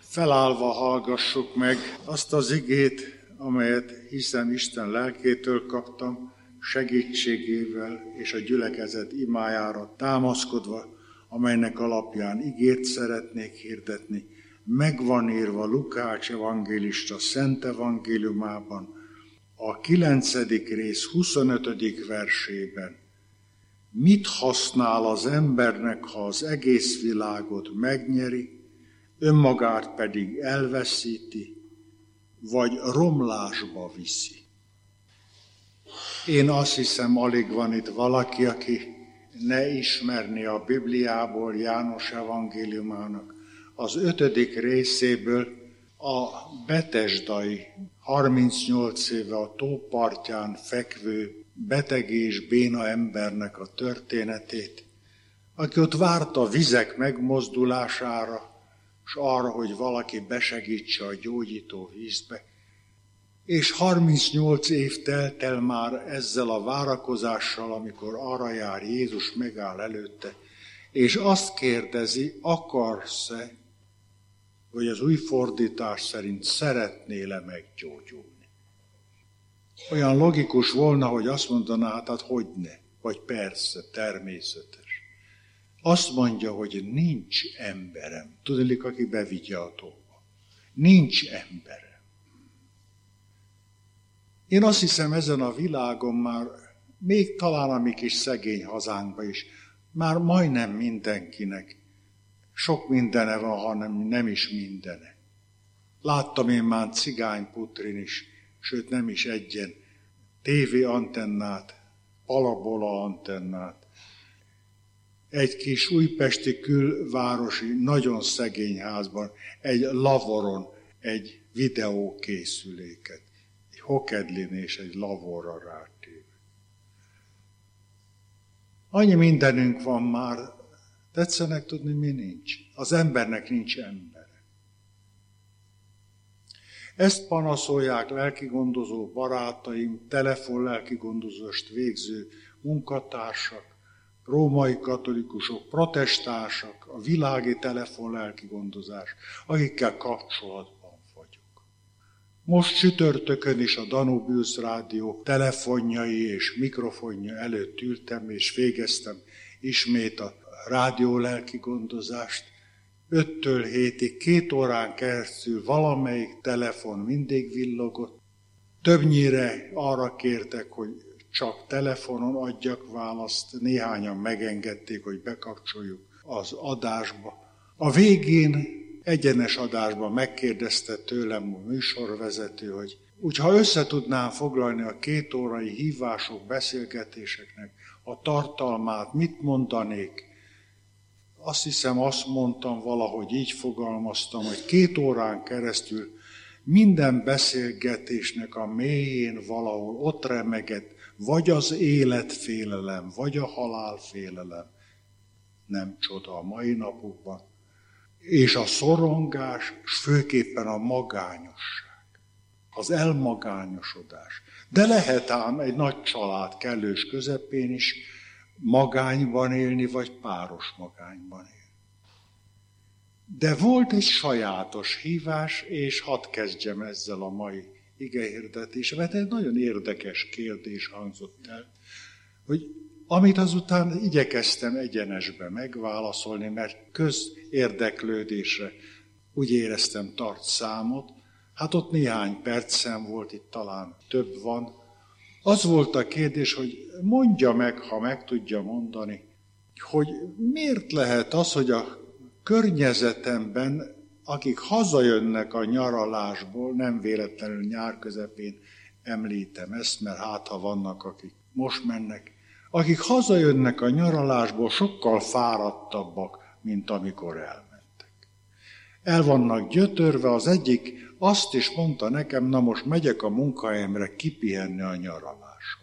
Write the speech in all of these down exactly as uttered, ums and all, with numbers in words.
Felállva hallgassuk meg azt az igét, amelyet hiszem Isten lelkétől kaptam, segítségével és a gyülekezet imájára támaszkodva, amelynek alapján igét szeretnék hirdetni. Megvan írva Lukács evangélista Szent Evangéliumában, a kilencedik rész huszonötödik versében. Mit használ az embernek, ha az egész világot megnyeri, önmagát pedig elveszíti, vagy romlásba viszi? Én azt hiszem, alig van itt valaki, aki ne ismerné a Bibliából, János evangéliumának az ötödik részéből a betesdai, harmincnyolc éve a tópartján fekvő beteg és béna embernek a történetét, aki ott várta a vizek megmozdulására, és arra, hogy valaki besegítse a gyógyító vízbe. És harmincnyolc év telt el már ezzel a várakozással, amikor arra jár Jézus, megáll előtte, és azt kérdezi, akarsz-e, vagy az új fordítás szerint szeretnél-e meggyógyulni? Olyan logikus volna, hogy azt mondaná, hát, hát hogyne, vagy persze, természetes. Azt mondja, hogy nincs emberem. Tudnék, aki bevigye a tóba. Nincs emberem. Én azt hiszem, ezen a világon már, még talán a mi kis szegény hazánkban is, már majdnem mindenkinek sok mindene van, hanem nem is mindene. Láttam én már cigányputrin is, sőt nem is egyen, tévéantennát, parabola antennát. Egy kis újpesti külvárosi, nagyon szegény házban, egy lavoron, egy videókészüléket. Egy hokedlin és egy lavorra rátéve. Annyi mindenünk van már, tetszenek tudni, mi nincs. Az embernek nincs embere. Ezt panaszolják lelkigondozó barátaim, telefon lelkigondozást végző munkatársak, római katolikusok, protestánsak, a világi telefon lelkigondozás, akikkel kapcsolatban vagyok. Most csütörtökön is a Danubius Rádió telefonjai és mikrofonja előtt ültem, és végeztem ismét a rádió lelkigondozást. Öttől hétig, két órán keresztül valamelyik telefon mindig villogott. Többnyire arra kértek, hogy csak telefonon adjak választ, néhányan megengedték, hogy bekapcsoljuk az adásba. A végén egyenes adásban megkérdezte tőlem a műsorvezető, hogy úgyha össze tudnám foglalni a két órai hívások, beszélgetéseknek a tartalmát, mit mondanék? Azt hiszem, azt mondtam, valahogy így fogalmaztam, hogy két órán keresztül minden beszélgetésnek a mélyén valahol ott remegett, vagy az életfélelem, vagy a halálfélelem, nem csoda a mai napokban, és a szorongás, és főképpen a magányosság, az elmagányosodás. De lehet ám egy nagy család kellős közepén is magányban élni, vagy páros magányban élni. De volt egy sajátos hívás, és hadd kezdjem ezzel a mai igehirdetéssel, mert egy nagyon érdekes kérdés hangzott el, hogy amit azután igyekeztem egyenesbe megválaszolni, mert közérdeklődésre úgy éreztem tart számot, hát ott néhány percem volt, itt talán több van. Az volt a kérdés, hogy mondja meg, ha meg tudja mondani, hogy miért lehet az, hogy a környezetemben, akik hazajönnek a nyaralásból, nem véletlenül nyár közepén említem ezt, mert hát ha vannak, akik most mennek, akik hazajönnek a nyaralásból, sokkal fáradtabbak, mint amikor elmentek. El vannak gyötörve, az egyik azt is mondta nekem, na most megyek a munkahelyemre kipihenni a nyaralásomat.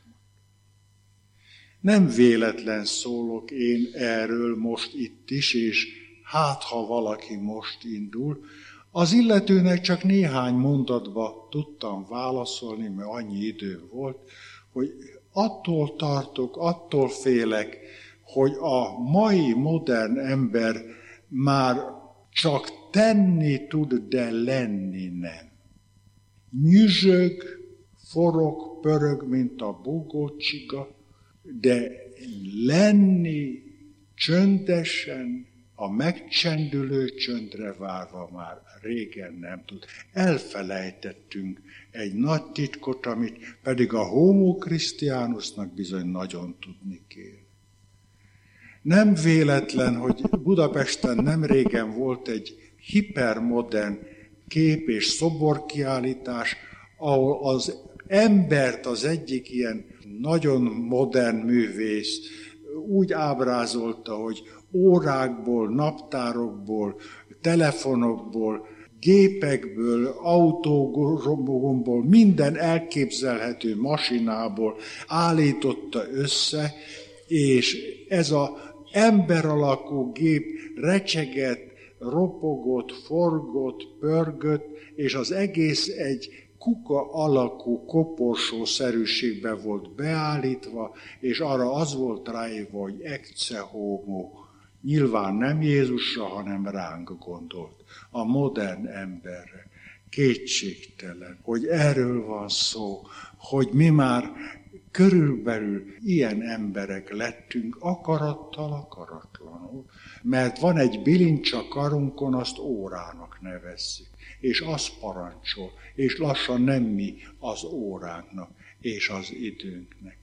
Nem véletlen szólok én erről most itt is, és hát ha valaki most indul, az illetőnek csak néhány mondatba tudtam válaszolni, mert annyi időm volt, hogy attól tartok, attól félek, hogy a mai modern ember már csak tenni tud, de lenni nem. Nyüzsög, forog, pörög, mint a búgócsiga, de lenni csöndesen, a megcsendülő csöndre várva már régen nem tud. Elfelejtettünk egy nagy titkot, amit pedig a homo Christianusnak bizony nagyon tudni kell. Nem véletlen, hogy Budapesten nem régen volt egy hipermodern kép- és szoborkiállítás, ahol az embert az egyik ilyen nagyon modern művész úgy ábrázolta, hogy órákból, naptárokból, telefonokból, gépekből, autógomból, minden elképzelhető masinából állította össze, és ez az ember alakú gép recsegett, ropogott, forgott, pörgött, és az egész egy kuka alakú koporsószerűségbe volt beállítva, és arra az volt ráírva, hogy ecce homo. Nyilván nem Jézusra, hanem ránk gondolt, a modern emberre. Kétségtelen, hogy erről van szó, hogy mi már körülbelül ilyen emberek lettünk, akarattal, akaratlanul, mert van egy bilincs a karunkon, azt órának nevezzük, és az parancsol, és lassan nem mi az óránknak és az időnknek.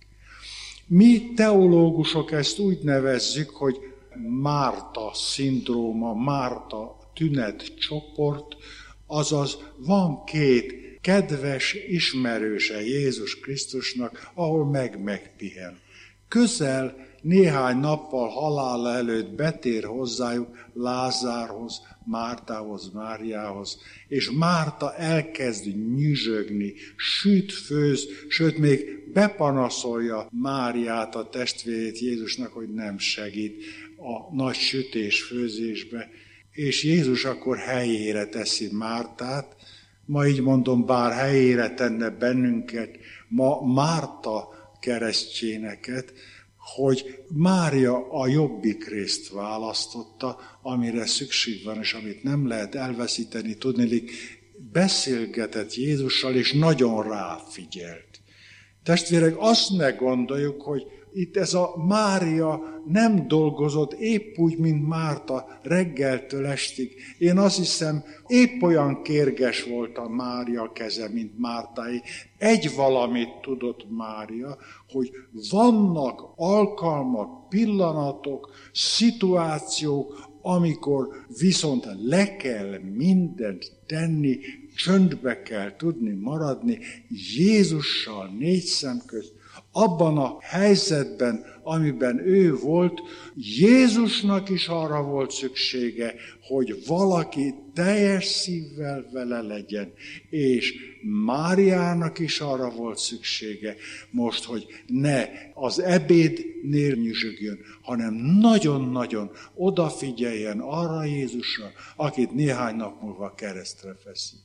Mi teológusok ezt úgy nevezzük, hogy Márta szindróma, Márta tünetcsoport, azaz van két kedves ismerőse Jézus Krisztusnak, ahol meg-megpihen. Közel néhány nappal halála előtt betér hozzájuk Lázárhoz, Mártához, Máriához, és Márta elkezd nyüzsögni, süt, főz, sőt még bepanaszolja Máriát, a testvérét Jézusnak, hogy nem segít a nagy sütés-főzésbe, és Jézus akkor helyére teszi Mártát, ma így mondom, bár helyére tenne bennünket, ma Márta keresztjéneket, hogy Mária a jobbik részt választotta, amire szükség van, és amit nem lehet elveszíteni, tudniillik, beszélgetett Jézussal, és nagyon ráfigyelt. Testvérek, azt ne gondoljuk, hogy itt ez a Mária nem dolgozott épp úgy, mint Márta reggeltől estig. Én azt hiszem, épp olyan kérges volt a Mária keze, mint Mártáé. Egy valamit tudott Mária, hogy vannak alkalmak, pillanatok, szituációk, amikor viszont le kell mindent tenni, csöndbe kell tudni maradni, Jézussal négy szem közt, abban a helyzetben, amiben ő volt, Jézusnak is arra volt szüksége, hogy valaki teljes szívvel vele legyen, és Máriának is arra volt szüksége most, hogy ne az ebédnél nyüzsögjön, hanem nagyon-nagyon odafigyeljen arra Jézusra, akit néhány nap múlva keresztre feszítenek.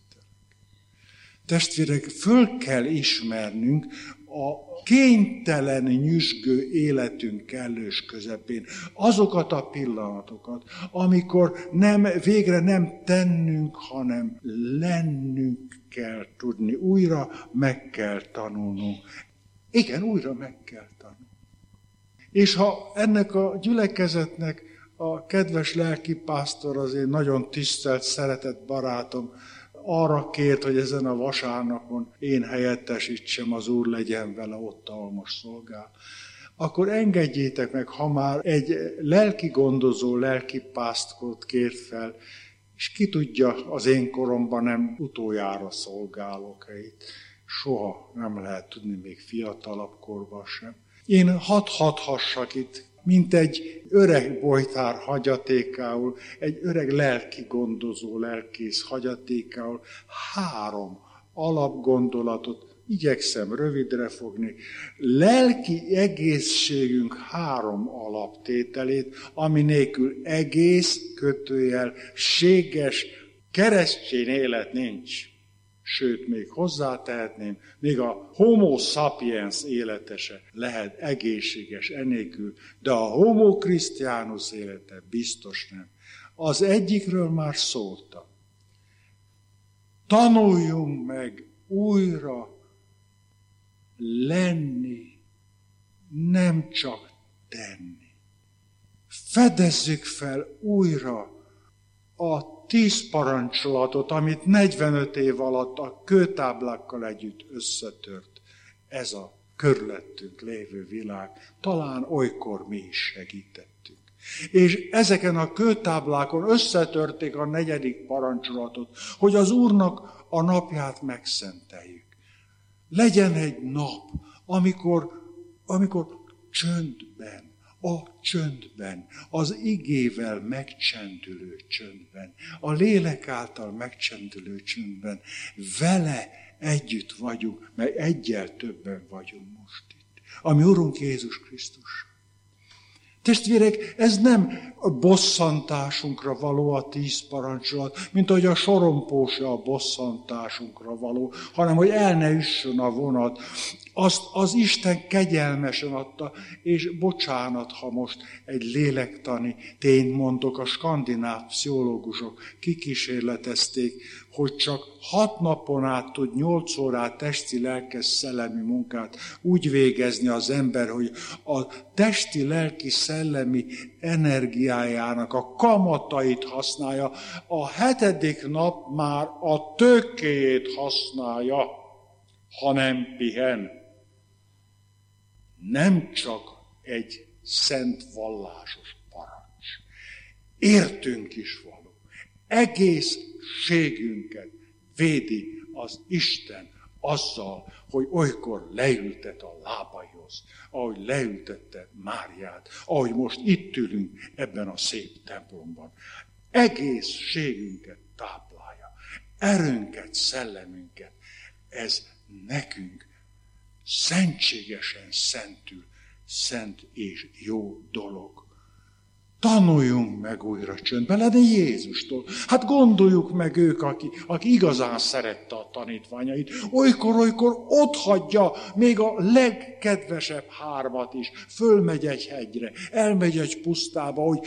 Testvérek, föl kell ismernünk a kénytelen nyüzsgő életünk kellős közepén azokat a pillanatokat, amikor nem, végre nem tennünk, hanem lennünk kell tudni. Újra meg kell tanulnunk. Igen, újra meg kell tanulnunk. És ha ennek a gyülekezetnek a kedves lelkipásztor, az én nagyon tisztelt, szeretett barátom, arra kért, hogy ezen a vasárnapon én helyettesítsem, az Úr legyen vele ott, ahol most szolgál, akkor engedjétek meg, ha már egy lelki gondozó, lelki pásztort kért fel, és ki tudja, az én koromban nem utoljára szolgálok itt. Soha nem lehet tudni, még fiatalabb korban sem. Én hadd hadhassak itt, mint egy öreg bojtár hagyatékául, egy öreg lelki gondozó, lelkész hagyatékául három alapgondolatot igyekszem rövidre fogni. Lelki egészségünk három alaptételét, ami nélkül egész, kötőjel, séges, keresztény élet nincs. Sőt, még hozzátehetném, még a homo sapiens élete se lehet egészséges enélkül, de a homo Christianus élete biztos nem. Az egyikről már szóltam. Tanuljunk meg újra lenni, nem csak tenni. Fedezzük fel újra a tíz parancsolatot, amit negyvenöt év alatt a kőtáblákkal együtt összetört ez a körülöttünk lévő világ. Talán olykor mi is segítettünk. És ezeken a kőtáblákon összetörték a negyedik parancsolatot, hogy az Úrnak a napját megszenteljük. Legyen egy nap, amikor, amikor csöndben, a csöndben, az igével megcsendülő csöndben, a lélek által megcsendülő csöndben vele együtt vagyunk, mert egyel többen vagyunk most itt. Ami Urunk Jézus Krisztus. Testvérek, ez nem a bosszantásunkra való a tíz parancsolat, mint ahogy a sorompósa a bosszantásunkra való, hanem hogy el ne üssön a vonat. Azt az Isten kegyelmesen adta, és bocsánat, ha most egy lélektani tényt mondok, a skandináv pszichológusok kikísérletezték, hogy csak hat napon át tud nyolc órát testi, lelkes, szellemi munkát úgy végezni az ember, hogy a testi, lelki, szellemi energiájának a kamatait használja, a hetedik nap már a tőkéjét használja, ha nem pihen. Nem csak egy szent vallásos parancs. Értünk is való. Egészségünket védi az Isten azzal, hogy olykor leültet a lábaihoz, ahogy leültette Máriát, ahogy most itt ülünk ebben a szép templomban. Egészségünket táplálja, erőnket, szellemünket. Ez nekünk szentségesen szentül, szent és jó dolog. Tanuljunk meg újra csöndben lenni Jézustól. Hát gondoljuk meg ők, aki, aki igazán szerette a tanítványait. Olykor-olykor ott hagyja még a legkedvesebb hármat is. Fölmegy egy hegyre, elmegy egy pusztába, hogy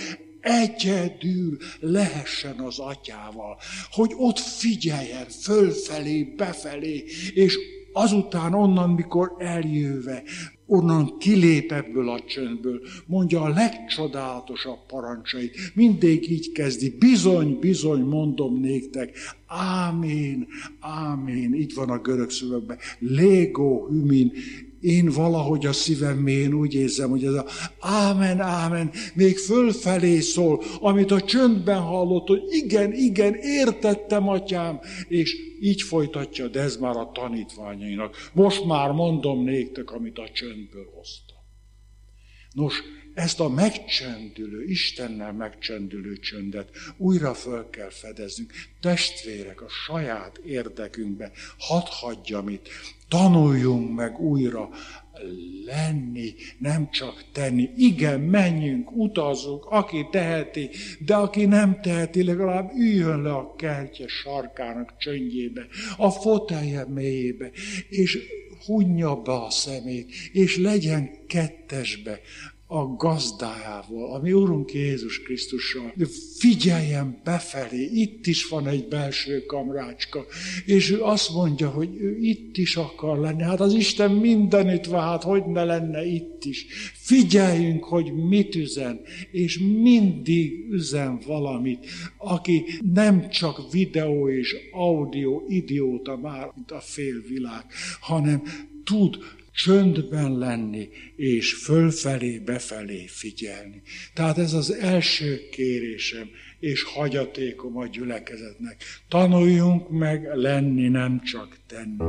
egyedül lehessen az atyával. Hogy ott figyeljen fölfelé, befelé, és azután onnan, mikor eljöve, onnan kilép ebből a csöndből, mondja a legcsodálatosabb parancsait. Mindig így kezdi, bizony, bizony, mondom néktek, ámén, ámén, így van a görög szövegben, légó, hümin. Én valahogy a szívem mélyén úgy érzem, hogy ez a ámen, ámen, még fölfelé szól, amit a csöndben hallott, hogy igen, igen, értettem, atyám, és így folytatja, de ez már a tanítványainak. Most már mondom néktek, amit a csöndből hoztam. Nos, ezt a megcsendülő, Istennel megcsendülő csöndet újra föl kell fedeznünk. Testvérek, a saját érdekünkbe hadd hagyjam itt, tanuljunk meg újra lenni, nem csak tenni. Igen, menjünk, utazzunk, aki teheti, de aki nem teheti, legalább üljön le a kertje sarkának csöndjébe, a fotelje mélyébe, és hunja be a szemét, és legyen kettesbe a gazdájával, ami Urunk Jézus Krisztussal. Figyeljen befelé, itt is van egy belső kamrácska, és ő azt mondja, hogy ő itt is akar lenni. Hát az Isten mindenütt van, hát hogy ne lenne itt is. Figyeljünk, hogy mit üzen, és mindig üzen valamit, aki nem csak videó és audio idióta már, mint a félvilág, hanem tud csöndben lenni, és fölfelé, befelé figyelni. Tehát ez az első kérésem, és hagyatékom a gyülekezetnek. Tanuljunk meg lenni, nem csak tenni.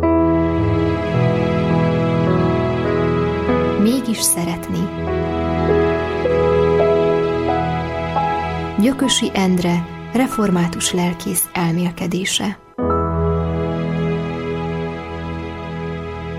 Mégis szeretni. Gyökösi Endre, református lelkész elmélkedése.